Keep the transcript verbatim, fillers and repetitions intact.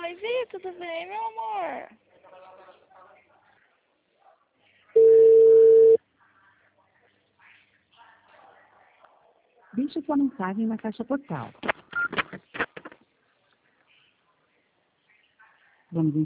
Oi, Vi, tudo bem, meu amor? Deixe sua mensagem na caixa postal. Vamos